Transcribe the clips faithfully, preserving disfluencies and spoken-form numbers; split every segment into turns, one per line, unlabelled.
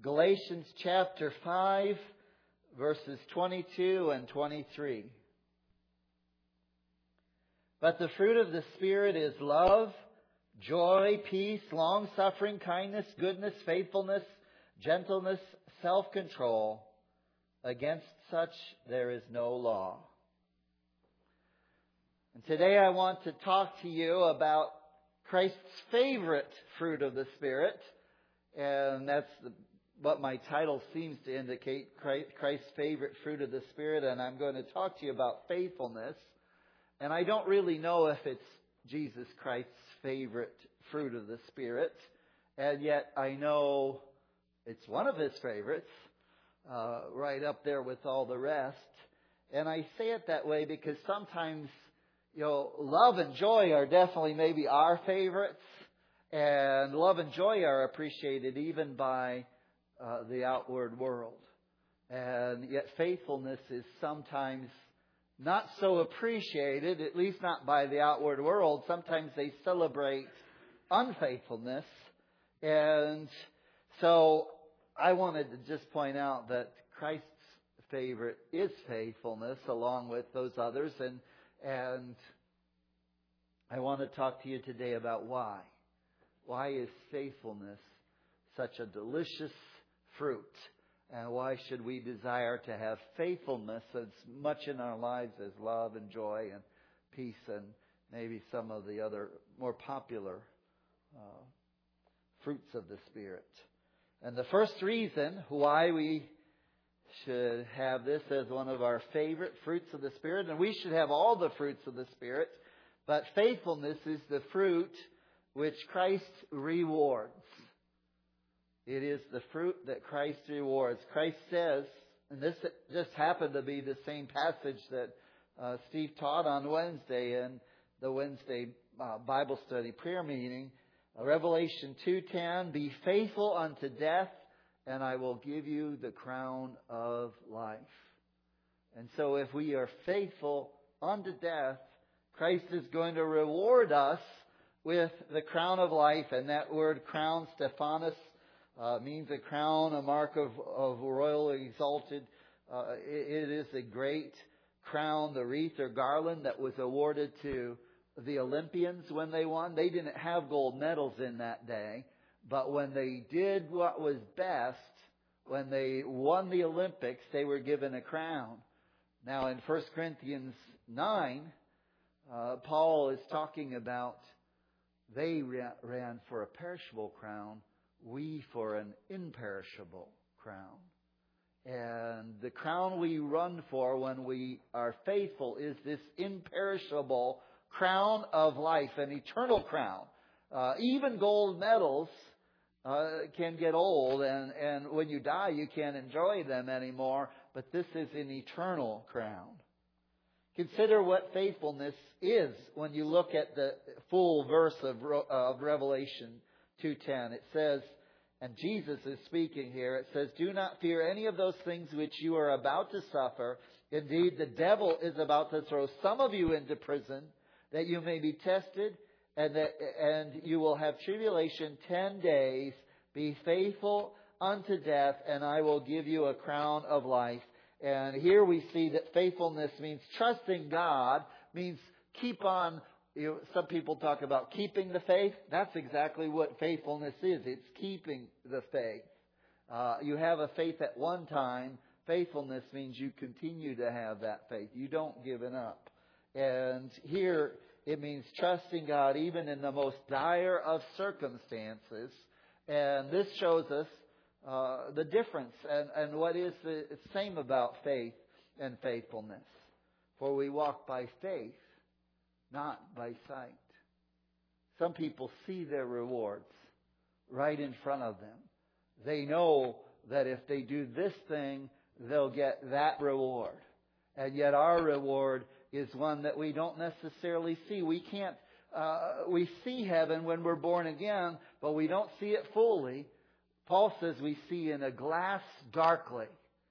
Galatians chapter five, verses twenty-two and twenty-three. But the fruit of the Spirit is love, joy, peace, long-suffering, kindness, goodness, faithfulness, gentleness, self-control. Against such there is no law. And today I want to talk to you about Christ's favorite fruit of the Spirit. And that's the, what my title seems to indicate, Christ's favorite fruit of the Spirit. And I'm going to talk to you about faithfulness. And I don't really know if it's Jesus Christ's favorite fruit of the Spirit. And yet I know it's one of His favorites, uh, right up there with all the rest. And I say it that way because sometimes, you know, love and joy are definitely maybe our favorites. And love and joy are appreciated even by uh, the outward world. And yet faithfulness is sometimes not so appreciated, at least not by the outward world. Sometimes they celebrate unfaithfulness. And so I wanted to just point out that Christ's favorite is faithfulness along with those others. And, and I want to talk to you today about why. Why is faithfulness such a delicious fruit? And why should we desire to have faithfulness as much in our lives as love and joy and peace and maybe some of the other more popular uh, fruits of the Spirit? And the first reason why we should have this as one of our favorite fruits of the Spirit, and we should have all the fruits of the Spirit, but faithfulness is the fruit which Christ rewards. It is the fruit that Christ rewards. Christ says, and this just happened to be the same passage that uh, Steve taught on Wednesday in the Wednesday uh, Bible study prayer meeting. Uh, Revelation two ten, be faithful unto death, and I will give you the crown of life. And so if we are faithful unto death, Christ is going to reward us with the crown of life. And that word crown, Stephanos, Uh, means a crown, a mark of, of royally exalted. Uh, it, it is a great crown, the wreath or garland that was awarded to the Olympians when they won. They didn't have gold medals in that day, but when they did what was best, when they won the Olympics, they were given a crown. Now in First Corinthians nine, uh, Paul is talking about they ran for a perishable crown, we for an imperishable crown. And the crown we run for when we are faithful is this imperishable crown of life, an eternal crown. Uh, even gold medals uh, can get old, and, and when you die you can't enjoy them anymore, but this is an eternal crown. Consider what faithfulness is when you look at the full verse of, of Revelation two ten. It says, and Jesus is speaking here, it says, do not fear any of those things which you are about to suffer. Indeed, the devil is about to throw some of you into prison, that you may be tested, and that and you will have tribulation ten days. Be faithful unto death, and I will give you a crown of life. And here we see that faithfulness means trusting God, means keep on. You know, some people talk about keeping the faith. That's exactly what faithfulness is. It's keeping the faith. Uh, you have a faith at one time. Faithfulness means you continue to have that faith. You don't give it up. And here it means trusting God even in the most dire of circumstances. And this shows us uh, the difference and, and what is the same about faith and faithfulness. For we walk by faith, not by sight. Some people see their rewards right in front of them. They know that if they do this thing, they'll get that reward. And yet our reward is one that we don't necessarily see. We can't, uh, we see heaven when we're born again, but we don't see it fully. Paul says we see in a glass darkly.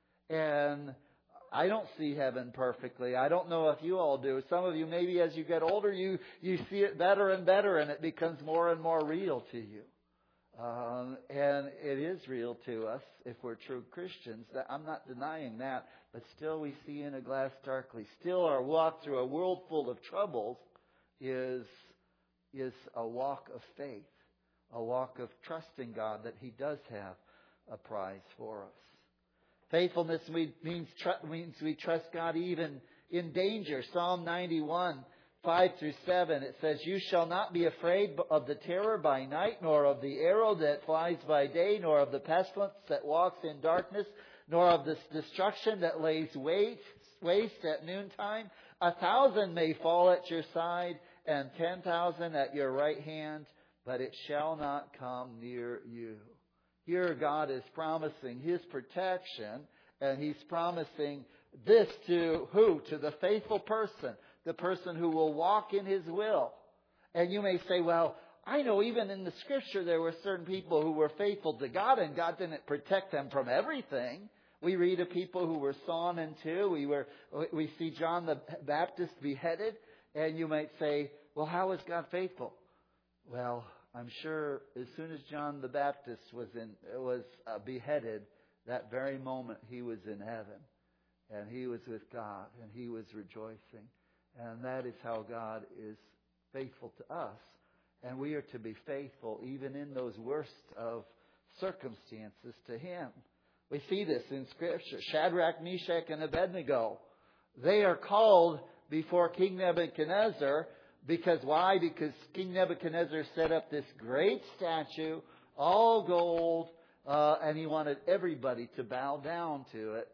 And I don't see heaven perfectly. I don't know if you all do. Some of you, maybe as you get older, you, you see it better and better, and it becomes more and more real to you. Um, and it is real to us if we're true Christians. That I'm not denying that, but still we see in a glass darkly. Still our walk through a world full of troubles is, is a walk of faith, a walk of trusting God that He does have a prize for us. Faithfulness means, means we trust God even in danger. Psalm ninety-one, five through seven, it says, "You shall not be afraid of the terror by night, nor of the arrow that flies by day, nor of the pestilence that walks in darkness, nor of the destruction that lays waste, waste at noontime. A thousand may fall at your side, and ten thousand at your right hand, but it shall not come near you." Here God is promising His protection, and He's promising this to who? To the faithful person, the person who will walk in His will. And you may say, well, I know even in the Scripture there were certain people who were faithful to God, and God didn't protect them from everything. We read of people who were sawn in two. We were, we see John the Baptist beheaded, and you might say, well, how is God faithful? Well, I'm sure as soon as John the Baptist was in was uh, beheaded, that very moment he was in heaven, and he was with God, and he was rejoicing. And that is how God is faithful to us. And we are to be faithful even in those worst of circumstances to Him. We see this in Scripture. Shadrach, Meshach, and Abednego. They are called before King Nebuchadnezzar. Because why? Because King Nebuchadnezzar set up this great statue, all gold, uh, and he wanted everybody to bow down to it.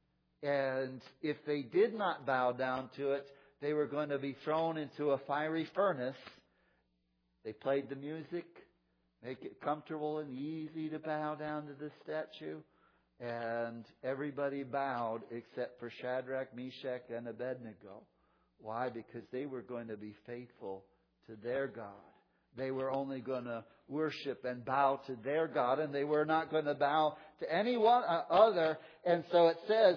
And if they did not bow down to it, they were going to be thrown into a fiery furnace. They played the music, make it comfortable and easy to bow down to this statue. And everybody bowed except for Shadrach, Meshach, and Abednego. Why? Because they were going to be faithful to their God. They were only going to worship and bow to their God, and they were not going to bow to anyone other. And so it says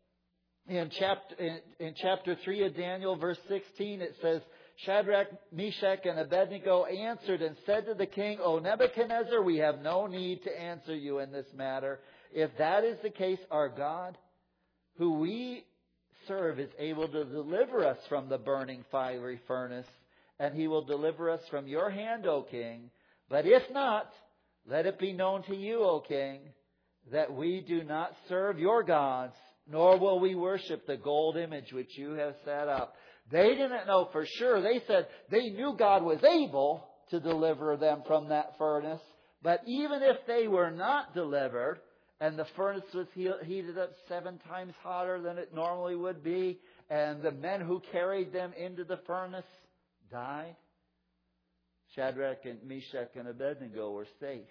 in chapter in, in chapter three of Daniel, verse sixteen, it says, "Shadrach, Meshach, and Abednego answered and said to the king, O Nebuchadnezzar, we have no need to answer you in this matter. If that is the case, our God, who we serve, is able to deliver us from the burning fiery furnace, and He will deliver us from your hand, O king. But if not, let it be known to you, O king, that we do not serve your gods, nor will we worship the gold image which you have set up." They didn't know for sure. They said they knew God was able to deliver them from that furnace. But even if they were not delivered, and the furnace was heated up seven times hotter than it normally would be, and the men who carried them into the furnace died, Shadrach and Meshach and Abednego were safe.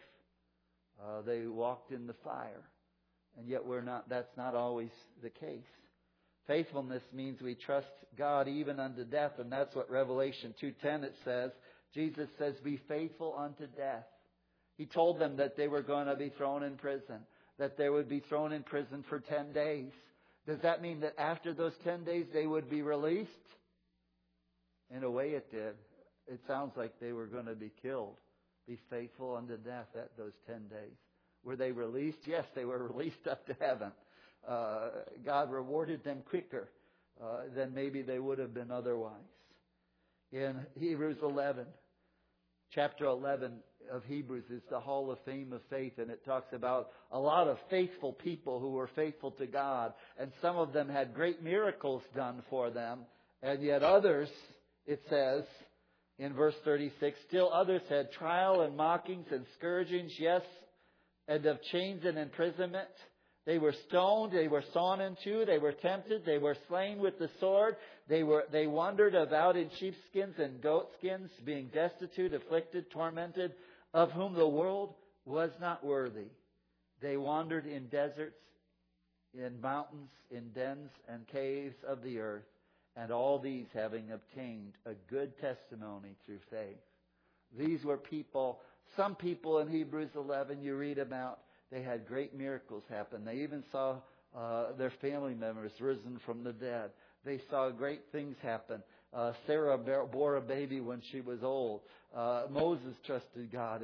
Uh, they walked in the fire. And yet we're not. That's not always the case. Faithfulness means we trust God even unto death, and that's what Revelation two ten it says. Jesus says, "Be faithful unto death." He told them that they were going to be thrown in prison, that they would be thrown in prison for ten days. Does that mean that after those ten days they would be released? In a way it did. It sounds like they were going to be killed. Be faithful unto death at those ten days. Were they released? Yes, they were released up to heaven. Uh, God rewarded them quicker uh, than maybe they would have been otherwise. In Hebrews eleven, chapter eleven of Hebrews is the Hall of Fame of Faith, and it talks about a lot of faithful people who were faithful to God, and some of them had great miracles done for them, and yet others, it says in verse thirty-six, still others had trial and mockings and scourgings, yes, and of chains and imprisonment. They were stoned, they were sawn in two, they were tempted, they were slain with the sword, they were they wandered about in sheepskins and goatskins, being destitute, afflicted, tormented, of whom the world was not worthy. They wandered in deserts, in mountains, in dens and caves of the earth, and all these having obtained a good testimony through faith. These were people, some people in Hebrews eleven you read about, they had great miracles happen. They even saw uh, their family members risen from the dead. They saw great things happen. Uh, Sarah bore a baby when she was old. Uh, Moses trusted God in,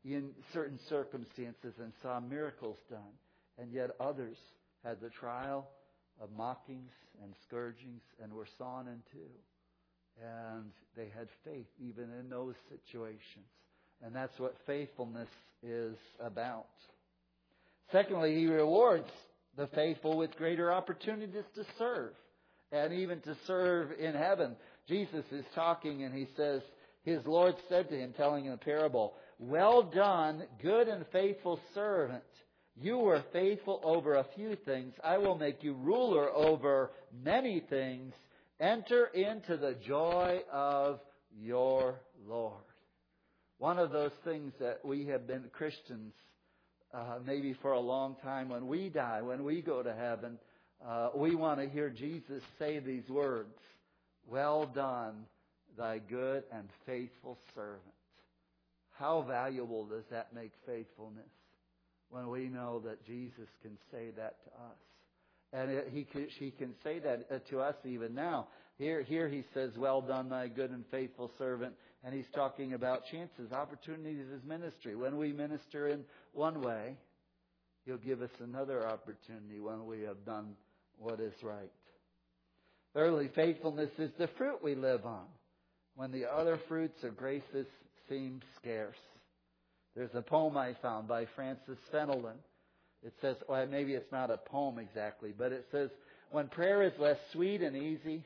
in certain circumstances and saw miracles done. And yet others had the trial of mockings and scourgings and were sawn in two. And they had faith even in those situations. And that's what faithfulness is about. Secondly, He rewards the faithful with greater opportunities to serve. And even to serve in heaven. Jesus is talking and He says, His Lord said to Him, telling him a parable, "Well done, good and faithful servant. You were faithful over a few things. I will make you ruler over many things. Enter into the joy of your Lord." One of those things that we have been Christians uh, maybe for a long time, when we die, when we go to heaven, uh, we want to hear Jesus say these words, "Well done, thy good and faithful servant." How valuable does that make faithfulness when we know that Jesus can say that to us? And it, he, can, he can say that to us even now. Here, here He says, "Well done, thy good and faithful servant." And He's talking about chances, opportunities as ministry. When we minister in one way, He'll give us another opportunity when we have done what is right. Thirdly, faithfulness is the fruit we live on when the other fruits of graces seem scarce. There's a poem I found by Francis Fenelon. It says, well, maybe it's not a poem exactly, but it says, when prayer is less sweet and easy,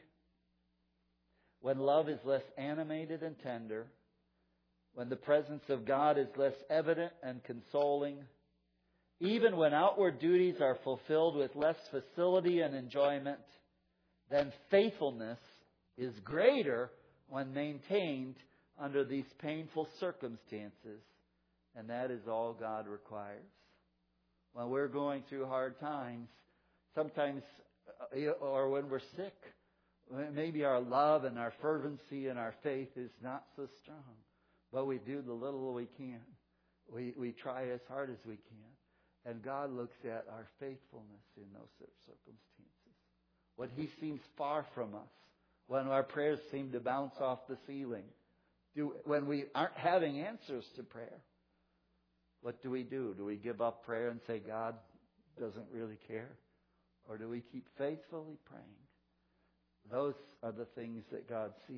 when love is less animated and tender, when the presence of God is less evident and consoling, even when outward duties are fulfilled with less facility and enjoyment, then faithfulness is greater when maintained under these painful circumstances. And that is all God requires. When we're going through hard times, sometimes, or when we're sick, maybe our love and our fervency and our faith is not so strong. But we do the little we can. We, we try as hard as we can. And God looks at our faithfulness in those circumstances. When He seems far from us. When our prayers seem to bounce off the ceiling. Do, when we aren't having answers to prayer. What do we do? Do we give up prayer and say God doesn't really care? Or do we keep faithfully praying? Those are the things that God sees.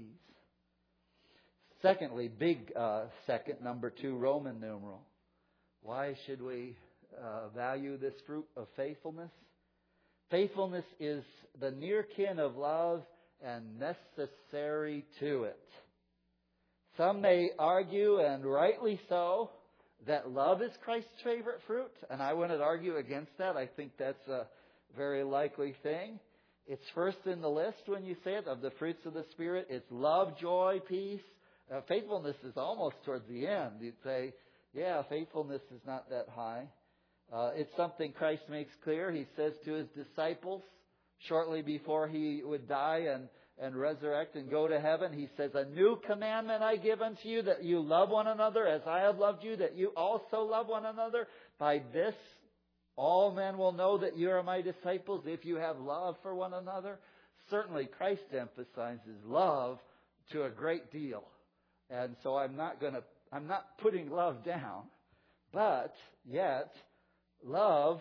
Secondly, big uh, second, number two, Roman numeral. Why should we uh, value this fruit of faithfulness? Faithfulness is the near kin of love and necessary to it. Some may argue, and rightly so, that love is Christ's favorite fruit. And I wouldn't argue against that. I think that's a very likely thing. It's first in the list when you say it, of the fruits of the Spirit. It's love, joy, peace. Uh, faithfulness is almost towards the end. You'd say, yeah, faithfulness is not that high. Uh, it's something Christ makes clear. He says to His disciples shortly before He would die and, and resurrect and go to heaven, He says, "A new commandment I give unto you, that you love one another as I have loved you, that you also love one another. By this all men will know that you are my disciples, if you have love for one another." Certainly Christ emphasizes love to a great deal. And so I'm not going to, I'm not putting love down. But yet, love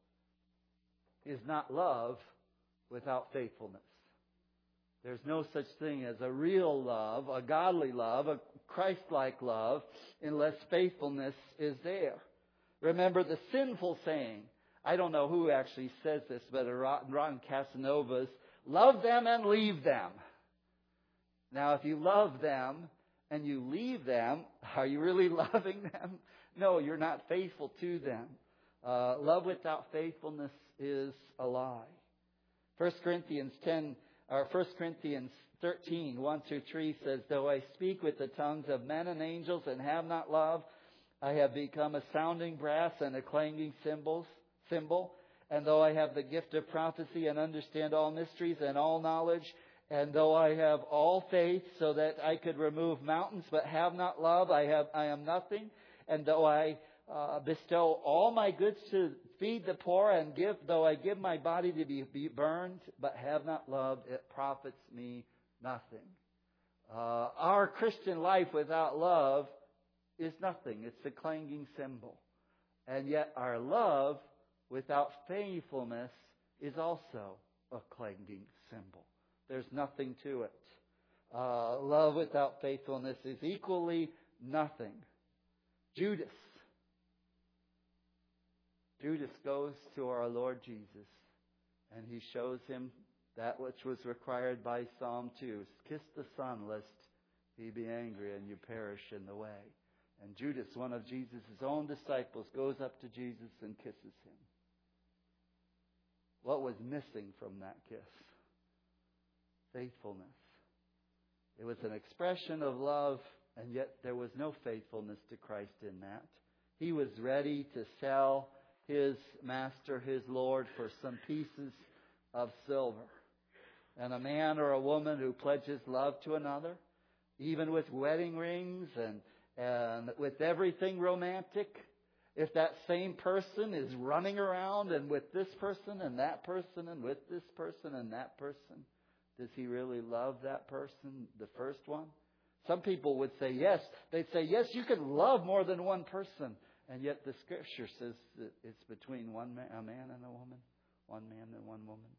is not love without faithfulness. There's no such thing as a real love, a godly love, a Christ-like love, unless faithfulness is there. Remember the sinful saying. I don't know who actually says this, but Ron Casanova's, "Love them and leave them." Now, if you love them and you leave them, are you really loving them? No, you're not faithful to them. Uh, love without faithfulness is a lie. First Corinthians ten, or First Corinthians thirteen, one through three says, "Though I speak with the tongues of men and angels and have not love, I have become a sounding brass and a clanging cymbals, cymbal. And though I have the gift of prophecy and understand all mysteries and all knowledge, and though I have all faith so that I could remove mountains but have not love, I have I am nothing. And though I uh, bestow all my goods to feed the poor, and give though I give my body to be, be burned but have not love, it profits me nothing." Uh, our Christian life without love is nothing. It's a clanging cymbal. And yet our love without faithfulness is also a clanging cymbal. There's nothing to it. Uh, love without faithfulness is equally nothing. Judas. Judas goes to our Lord Jesus, and he shows him that which was required by Psalm two. Kiss the Son, lest he be angry and you perish in the way. And Judas, one of Jesus' own disciples, goes up to Jesus and kisses him. What was missing from that kiss? Faithfulness. It was an expression of love, and yet there was no faithfulness to Christ in that. He was ready to sell his master, his Lord, for some pieces of silver. And a man or a woman who pledges love to another, even with wedding rings and, and with everything romantic, if that same person is running around and with this person and that person and with this person and that person, does he really love that person, the first one? Some people would say yes. They'd say, yes, you can love more than one person. And yet the Scripture says that it's between one man, a man and a woman, one man and one woman.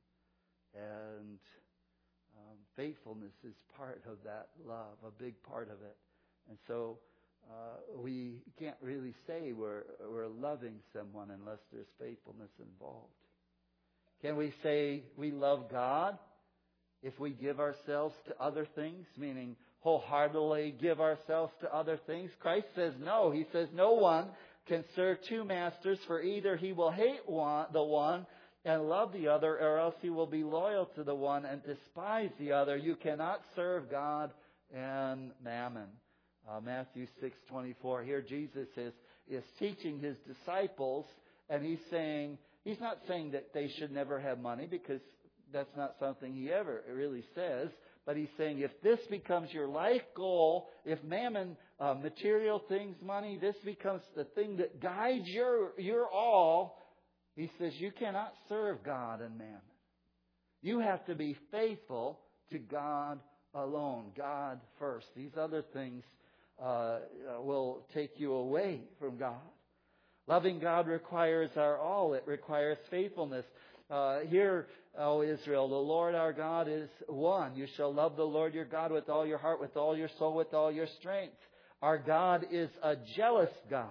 And um, faithfulness is part of that love, a big part of it. And so uh, we can't really say we're, we're loving someone unless there's faithfulness involved. Can we say we love God if we give ourselves to other things, meaning wholeheartedly give ourselves to other things? Christ says no. He says no one can serve two masters, for either he will hate one, the one and love the other, or else he will be loyal to the one and despise the other. You cannot serve God and mammon. Uh, Matthew six twenty-four. Here Jesus is, is teaching his disciples, and he's saying, he's not saying that they should never have money, because that's not something he ever really says. But he's saying if this becomes your life goal, if mammon, uh, material things, money, this becomes the thing that guides your, your all, he says you cannot serve God and mammon. You have to be faithful to God alone, God first. These other things uh, will take you away from God. Loving God requires our all. It requires faithfulness. Uh, hear, O Israel, the Lord our God is one. You shall love the Lord your God with all your heart, with all your soul, with all your strength. Our God is a jealous God.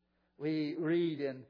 We read in,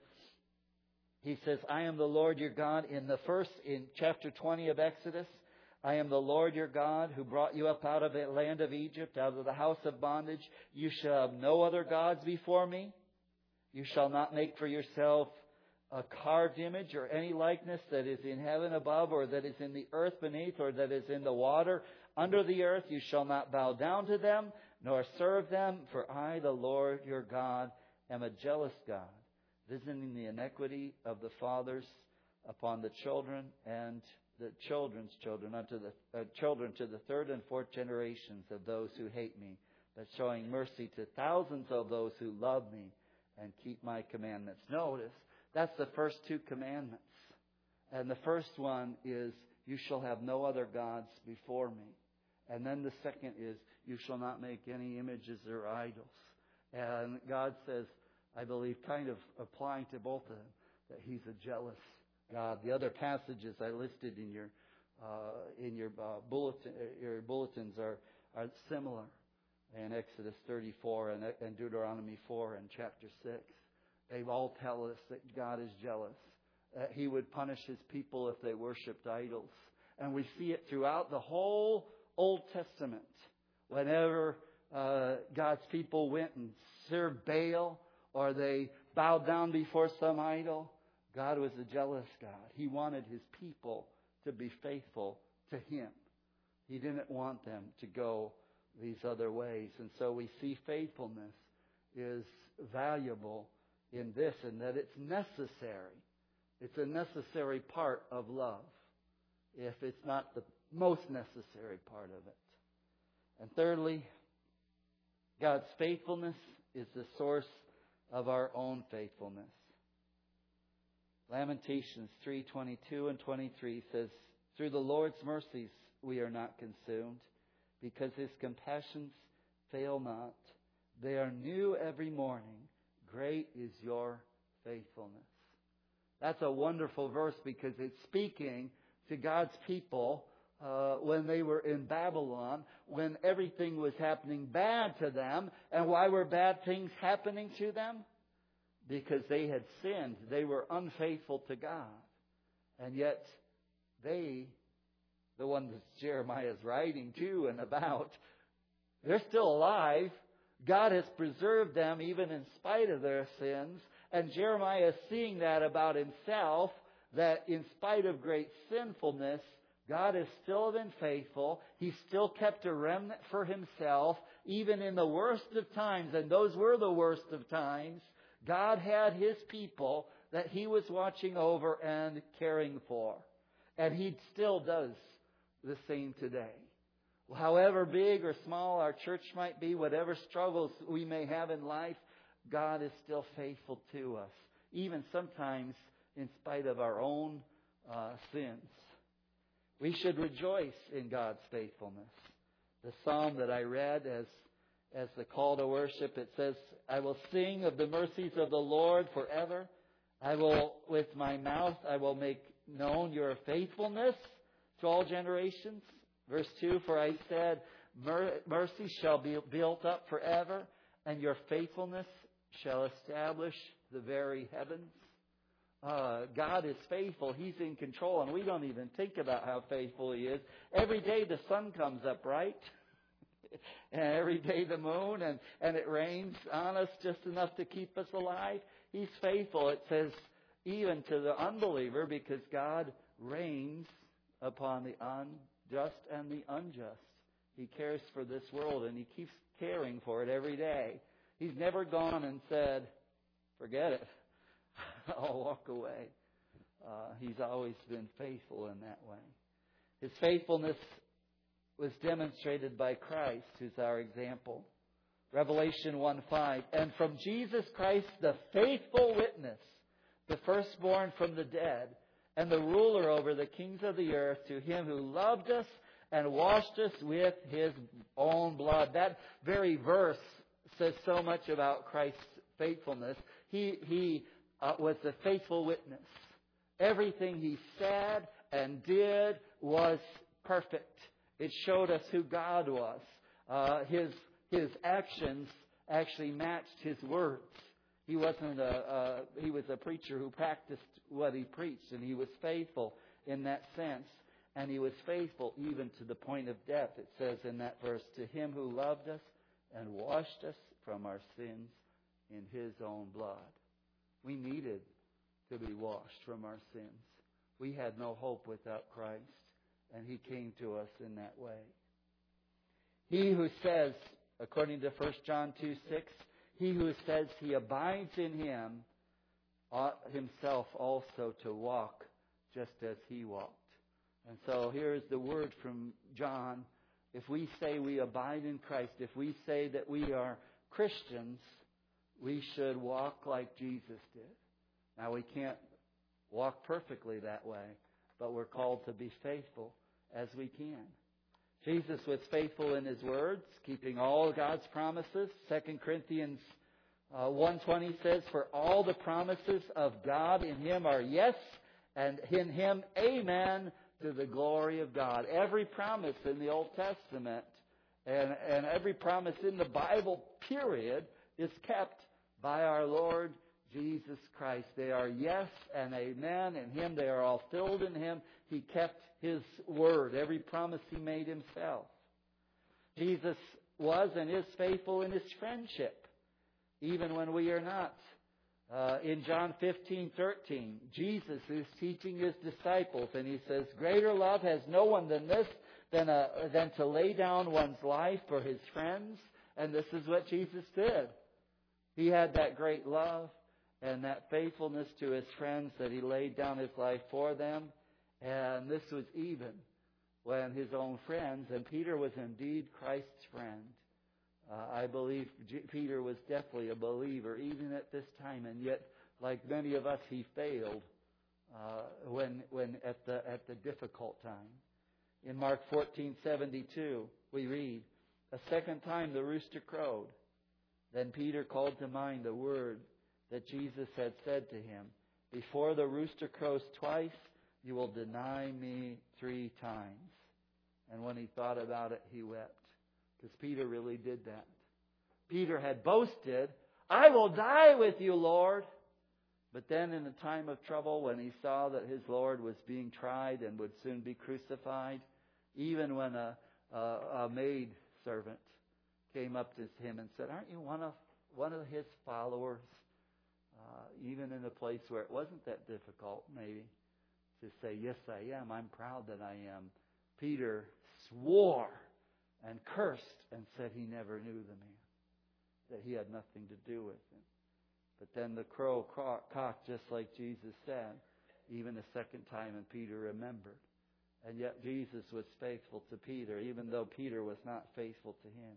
he says, I am the Lord your God in the first, in chapter twenty of Exodus. I am the Lord your God who brought you up out of the land of Egypt, out of the house of bondage. You shall have no other gods before me. You shall not make for yourself a carved image or any likeness that is in heaven above, or that is in the earth beneath, or that is in the water under the earth. You shall not bow down to them, nor serve them, for I, the Lord your God, am a jealous God, visiting the iniquity of the fathers upon the children and the children's children, unto the uh, children to the third and fourth generations of those who hate me, but showing mercy to thousands of those who love me and keep my commandments. Notice, that's the first two commandments. And the first one is, you shall have no other gods before me. And then the second is, you shall not make any images or idols. And God says, I believe, kind of applying to both of them, that He's a jealous God. The other passages I listed in your uh, in your uh, bulletin, your bulletins are are similar. In Exodus thirty-four and, and Deuteronomy four and chapter six. They all tell us that God is jealous. Uh, he would punish His people if they worshipped idols. And we see it throughout the whole Old Testament. Whenever uh, God's people went and served Baal, or they bowed down before some idol, God was a jealous God. He wanted His people to be faithful to Him. He didn't want them to go these other ways. And so we see faithfulness is valuable in this, and that it's necessary. It's a necessary part of love, if it's not the most necessary part of it. And thirdly, God's faithfulness is the source of our own faithfulness. Lamentations three twenty-two and twenty-three says, through the Lord's mercies we are not consumed, because His compassions fail not. They are new every morning. Great is your faithfulness. That's a wonderful verse because it's speaking to God's people uh, when they were in Babylon, when everything was happening bad to them. And why were bad things happening to them? Because they had sinned. They were unfaithful to God. And yet they, the one that Jeremiah is writing to and about, they're still alive. God has preserved them even in spite of their sins. And Jeremiah is seeing that about himself, that in spite of great sinfulness, God has still been faithful. He's still kept a remnant for Himself, even in the worst of times. And those were the worst of times. God had His people that He was watching over and caring for. And He still does the same today. However big or small our church might be, whatever struggles we may have in life, God is still faithful to us, even sometimes in spite of our own uh, sins. We should rejoice in God's faithfulness. The psalm that I read as as the call to worship, it says, I will sing of the mercies of the Lord forever. I will, with my mouth, I will make known your faithfulness to all generations. Verse two, for I said, mercy shall be built up forever, and your faithfulness shall establish the very heavens. Uh, God is faithful. He's in control, and we don't even think about how faithful He is. Every day the sun comes up, right? And every day the moon, and, and it rains on us just enough to keep us alive. He's faithful, it says, even to the unbeliever, because God reigns upon the unjust and the unjust. He cares for this world, and He keeps caring for it every day. He's never gone and said, forget it, I'll walk away. Uh, he's always been faithful in that way. His faithfulness was demonstrated by Christ, who's our example. Revelation one five, and from Jesus Christ, the faithful witness, the firstborn from the dead, and the ruler over the kings of the earth, to Him who loved us and washed us with His own blood. That very verse says so much about Christ's faithfulness. He, he uh, was the faithful witness. Everything He said and did was perfect. It showed us who God was. Uh, his his actions actually matched His words. He wasn't a, a he was a preacher who practiced what he preached, and he was faithful in that sense. And he was faithful even to the point of death. It says in that verse, to Him who loved us and washed us from our sins in His own blood. We needed to be washed from our sins. We had no hope without Christ. And He came to us in that way. He who says, according to First John two six, he who says he abides in Him ought himself also to walk just as He walked. And so here is the word from John. If we say we abide in Christ, if we say that we are Christians, we should walk like Jesus did. Now we can't walk perfectly that way, but we're called to be faithful as we can. Jesus was faithful in His words, keeping all God's promises. Second Corinthians uh, one twenty says, for all the promises of God in Him are yes, and in Him amen, to the glory of God. Every promise in the Old Testament and, and every promise in the Bible, period, is kept by our Lord Jesus Christ. They are yes and amen. In Him, they are all filled in Him. He kept His word, every promise He made Himself. Jesus was and is faithful in His friendship, even when we are not. Uh, in John fifteen thirteen, Jesus is teaching His disciples, and He says, greater love has no one than this, than, a, than to lay down one's life for his friends. And this is what Jesus did. He had that great love and that faithfulness to His friends that He laid down His life for them. And this was even when His own friends, and Peter was indeed Christ's friend. Uh, I believe G- Peter was definitely a believer even at this time, and yet, like many of us, he failed uh, when when at the at the difficult time. In Mark fourteen seventy-two, we read, a second time the rooster crowed, Then Peter called to mind the word that Jesus had said to him, "Before the rooster crows twice, you will deny me three times." And when he thought about it, he wept. Because Peter really did that. Peter had boasted, "I will die with you, Lord." But then in a time of trouble, when he saw that his Lord was being tried and would soon be crucified, even when a, a, a maid servant came up to him and said, "Aren't you one of one of his followers?" Uh, even in a place where it wasn't that difficult, maybe, to say, "Yes, I am. I'm proud that I am." Peter swore and cursed and said he never knew the man, that he had nothing to do with him. But then the crow cocked, just like Jesus said, even a second time, and Peter remembered. And yet Jesus was faithful to Peter, even though Peter was not faithful to him.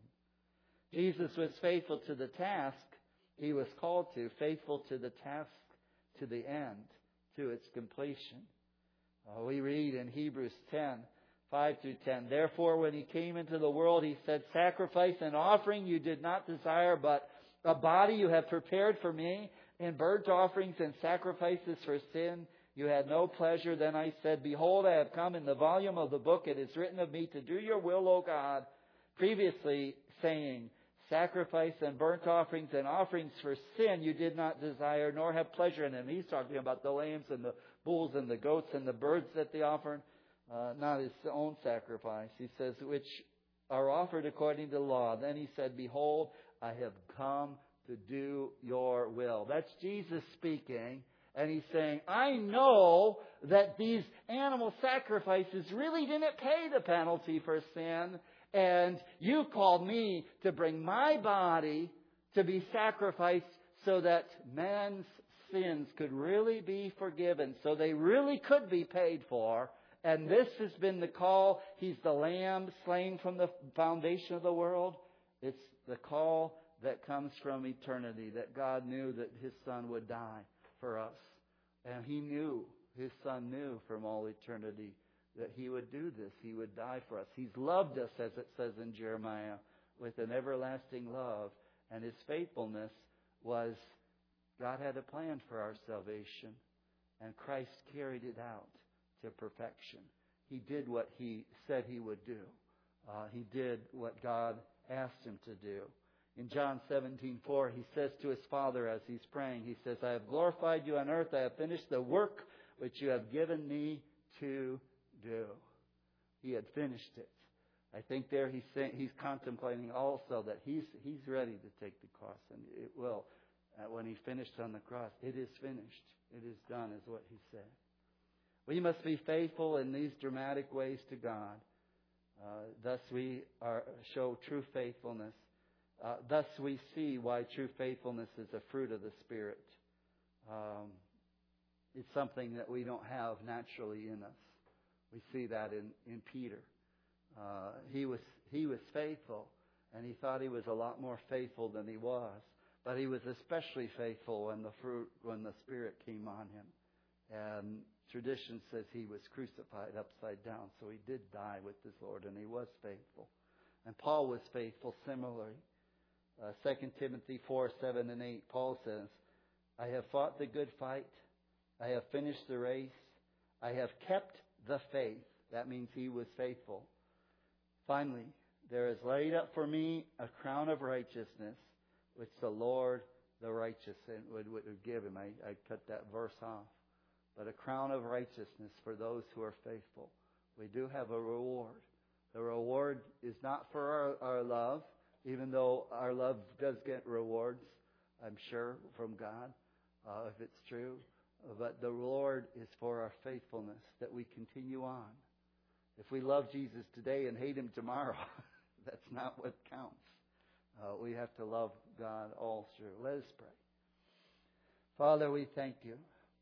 Jesus was faithful to the task he was called to, faithful to the task to the end, to its completion. Uh, we read in Hebrews ten, five through ten, "Therefore, when he came into the world, he said, 'Sacrifice and offering you did not desire, but a body you have prepared for me. In burnt offerings and sacrifices for sin you had no pleasure. Then I said, Behold, I have come. In the volume of the book it is written of me to do your will, O God.' Previously saying, 'Sacrifice and burnt offerings and offerings for sin you did not desire, nor have pleasure in them.'" He's talking about the lambs and the bulls and the goats and the birds that they offered, uh, not his own sacrifice. He says, "Which are offered according to the law." Then he said, "Behold, I have come to do your will." That's Jesus speaking. And he's saying, I know that these animal sacrifices really didn't pay the penalty for sin. And you called me to bring my body to be sacrificed so that man's sins could really be forgiven, so they really could be paid for. And this has been the call. He's the lamb slain from the foundation of the world. It's the call that comes from eternity, that God knew that His Son would die for us. And He knew, His Son knew from all eternity that He would do this. He would die for us. He's loved us, as it says in Jeremiah, with an everlasting love. And His faithfulness was, God had a plan for our salvation. And Christ carried it out to perfection. He did what He said He would do. Uh, he did what God asked Him to do. In John seventeen four, He says to His Father as He's praying, He says, "I have glorified you on earth. I have finished the work which you have given me to do." He had finished it. I think there he's saying, he's contemplating also that he's he's ready to take the cross, and it will. Uh, when He finished on the cross, it is finished. It is done, is what He said. We must be faithful in these dramatic ways to God. Uh, thus we are show true faithfulness. Uh, thus we see why true faithfulness is a fruit of the Spirit. Um, it's something that we don't have naturally in us. We see that in, in Peter. Uh, he was he was faithful, and he thought he was a lot more faithful than he was. But he was especially faithful when the fruit, when the Spirit came on him. And tradition says he was crucified upside down, so he did die with his Lord, and he was faithful. And Paul was faithful similarly. Uh, Second Timothy four, seven and eight, Paul says, "I have fought the good fight. I have finished the race. I have kept the faith." That means he was faithful. "Finally, there is laid up for me a crown of righteousness, which the Lord, the righteous, would, would give him." I, I cut that verse off. But a crown of righteousness for those who are faithful. We do have a reward. The reward is not for our, our love, even though our love does get rewards, I'm sure, from God, uh, if it's true. But the reward is for our faithfulness, that we continue on. If we love Jesus today and hate Him tomorrow, that's not what counts. Uh, we have to love God all through. Let us pray. Father, we thank You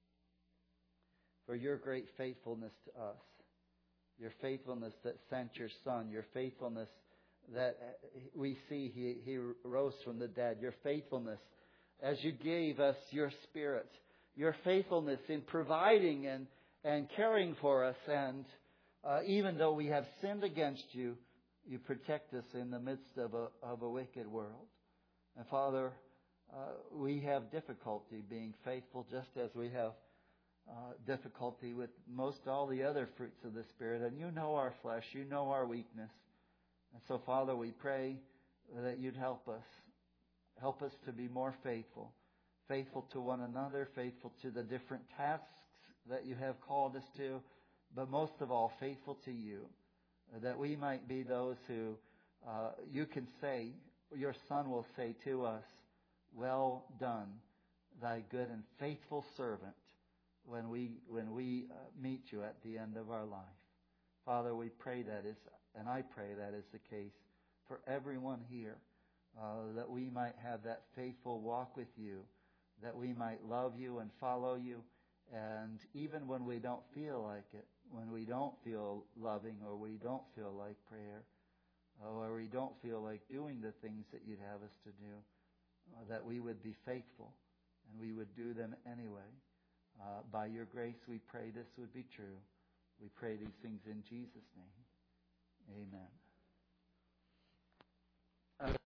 for Your great faithfulness to us. Your faithfulness that sent Your Son. Your faithfulness that we see He, he rose from the dead. Your faithfulness as You gave us Your Spirit. Your faithfulness in providing and, and caring for us. And uh, even though we have sinned against You, You protect us in the midst of a, of a wicked world. And Father, uh, we have difficulty being faithful, just as we have uh, difficulty with most all the other fruits of the Spirit. And you know our flesh, you know our weakness. And so, Father, we pray that you'd help us. Help us to be more faithful. Faithful to one another, faithful to the different tasks that you have called us to, but most of all, faithful to you. That we might be those who uh, you can say, your Son will say to us, "Well done, thy good and faithful servant," when we when we uh, meet you at the end of our life. Father, we pray that is, and I pray that is the case for everyone here, uh, that we might have that faithful walk with you, that we might love you and follow you, and even when we don't feel like it, when we don't feel loving or we don't feel like prayer, or we don't feel like doing the things that you'd have us to do, uh, that we would be faithful and we would do them anyway. Uh, by your grace, we pray this would be true. We pray these things in Jesus' name. Amen.